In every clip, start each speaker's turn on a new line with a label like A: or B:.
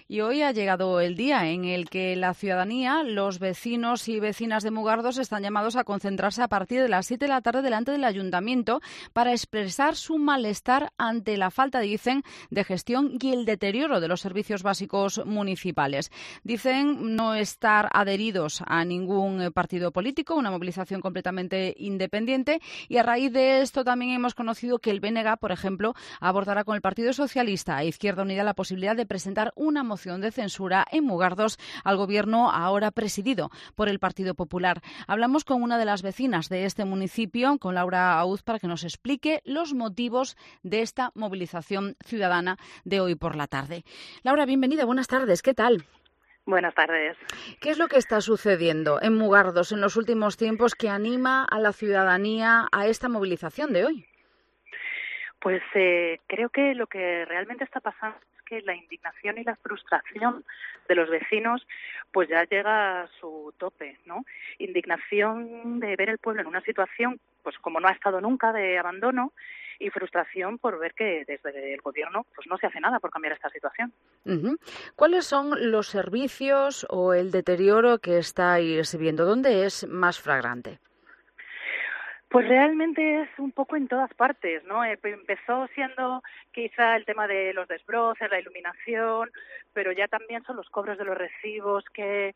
A: Y hoy ha llegado el día en el que la ciudadanía, los vecinos y vecinas de Mugardos están llamados a concentrarse a partir de las 7 de la tarde delante del ayuntamiento para expresar su malestar ante la falta, dicen, de gestión y el deterioro de los servicios básicos municipales. Dicen no estar adheridos a ningún partido político, una movilización completamente independiente, y a raíz de esto también hemos conocido que el BNG, por ejemplo, abordará con el Partido Socialista e Izquierda Unida la posibilidad de presentar una moción de censura en Mugardos al gobierno ahora presidido por el Partido Popular. Hablamos con una de las vecinas de este municipio, con Laura Auz, para que nos explique los motivos de esta movilización ciudadana de hoy por la tarde. Laura, bienvenida, buenas tardes, ¿qué tal?
B: Buenas tardes.
A: ¿Qué es lo que está sucediendo en Mugardos en los últimos tiempos que anima a la ciudadanía a esta movilización de hoy?
B: Pues creo que lo que realmente está pasando es que la indignación y la frustración de los vecinos pues ya llega a su tope, ¿no? Indignación de ver el pueblo en una situación pues como no ha estado nunca, de abandono, y frustración por ver que desde el gobierno pues no se hace nada por cambiar esta situación.
A: Uh-huh. ¿Cuáles son los servicios o el deterioro que estáis viendo? ¿Dónde es más flagrante?
B: Pues realmente es un poco en todas partes, ¿no? Empezó siendo quizá el tema de los desbroces, la iluminación, pero ya también son los cobros de los recibos que,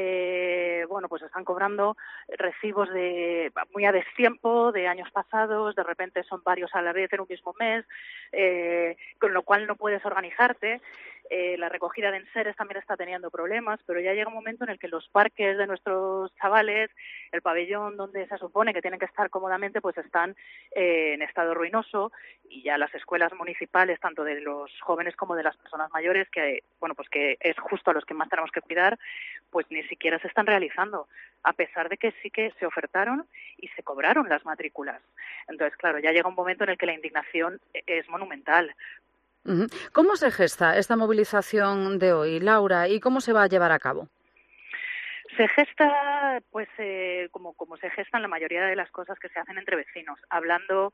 B: pues están cobrando recibos de muy a destiempo, de años pasados, de repente son varios a la vez en un mismo mes, con lo cual no puedes organizarte. La recogida de enseres también está teniendo problemas, pero ya llega un momento en el que los parques de nuestros chavales, el pabellón donde se supone que tienen que estar cómodamente, pues están en estado ruinoso, y ya las escuelas municipales, tanto de los jóvenes como de las personas mayores, que es justo a los que más tenemos que cuidar, pues ni siquiera se están realizando, a pesar de que sí que se ofertaron y se cobraron las matrículas. Entonces, claro, ya llega un momento en el que la indignación es monumental.
A: ¿Cómo se gesta esta movilización de hoy, Laura, y cómo se va a llevar a cabo?
B: Se gesta, como se gestan la mayoría de las cosas que se hacen entre vecinos, hablando,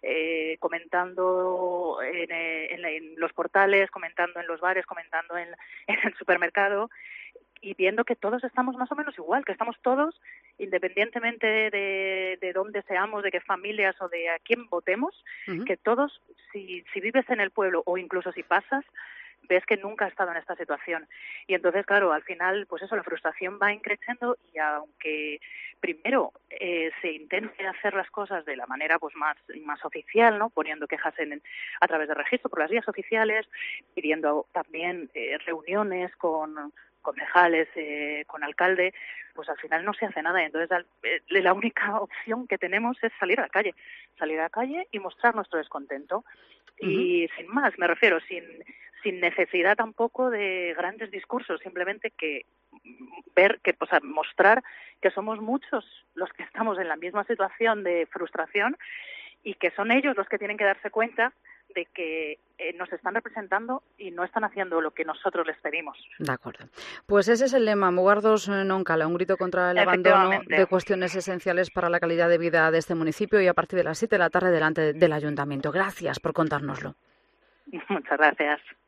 B: comentando en los portales, comentando en los bares, comentando en el supermercado, y viendo que todos estamos más o menos igual, que estamos todos, independientemente de dónde seamos, de qué familias o de a quién votemos, que todos, si vives en el pueblo o incluso si pasas, ves que nunca has estado en esta situación. Y entonces, claro, al final, pues eso, la frustración va increciendo, y aunque primero se intente hacer las cosas de la manera pues más oficial, ¿no? Poniendo quejas a través de registro por las vías oficiales, pidiendo también reuniones con concejales, con alcalde, pues al final no se hace nada. Entonces la única opción que tenemos es salir a la calle y mostrar nuestro descontento. Y sin más, me refiero, sin necesidad tampoco de grandes discursos, simplemente mostrar que somos muchos los que estamos en la misma situación de frustración, y que son ellos los que tienen que darse cuenta de que nos están representando y no están haciendo lo que nosotros les pedimos.
A: De acuerdo. Pues ese es el lema, Mugardos non cala, un grito contra el abandono de cuestiones esenciales para la calidad de vida de este municipio, y a partir de las 7 de la tarde delante del ayuntamiento. Gracias por contárnoslo.
B: Muchas gracias.